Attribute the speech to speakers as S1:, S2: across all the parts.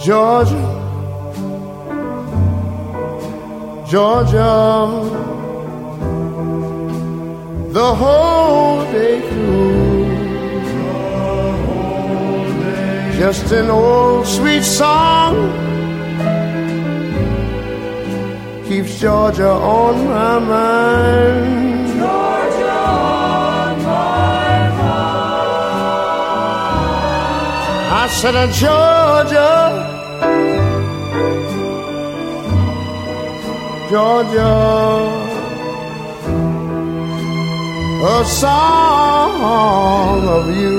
S1: Georgia, Georgia, the whole day through, just an old sweet song keeps Georgia on my mind.
S2: Georgia on my mind.
S1: I said, Georgia, Georgia, a song of you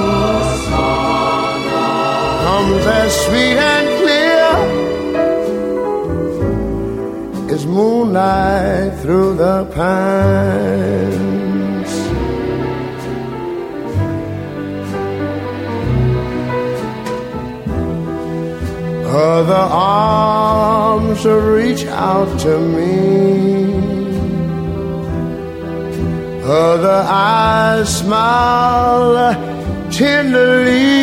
S1: comes as sweet and clear as moonlight through the pines. Other arms reach out to me, other eyes smile tenderly.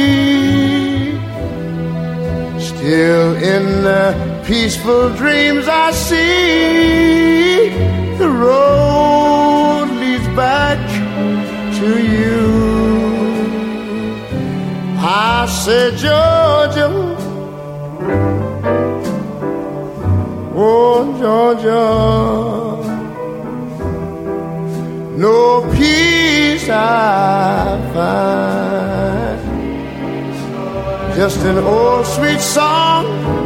S1: Still in the peaceful dreams I see, the road leads back to you. I said, Georgia, oh Georgia, no peace I find, just an old sweet song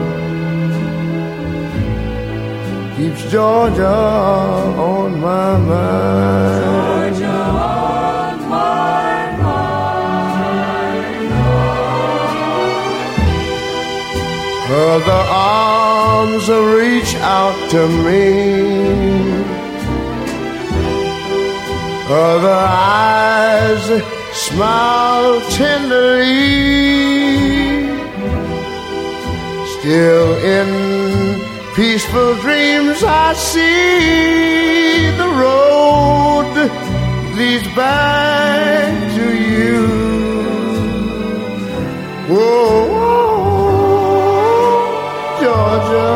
S1: keeps Georgia on my mind.
S2: Georgia on my mind.
S1: Other arms reach out to me, other eyes smile tenderly. Still in peaceful dreams I see, the road leads back to you. Whoa, Georgia,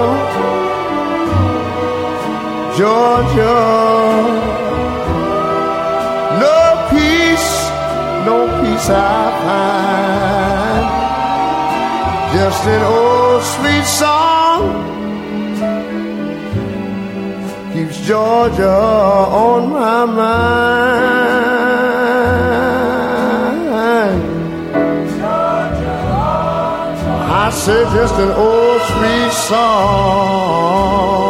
S1: Georgia, no peace I find, just an old sweet song keeps Georgia on my mind.
S2: Georgia on my mind.
S1: I said just an old sweet song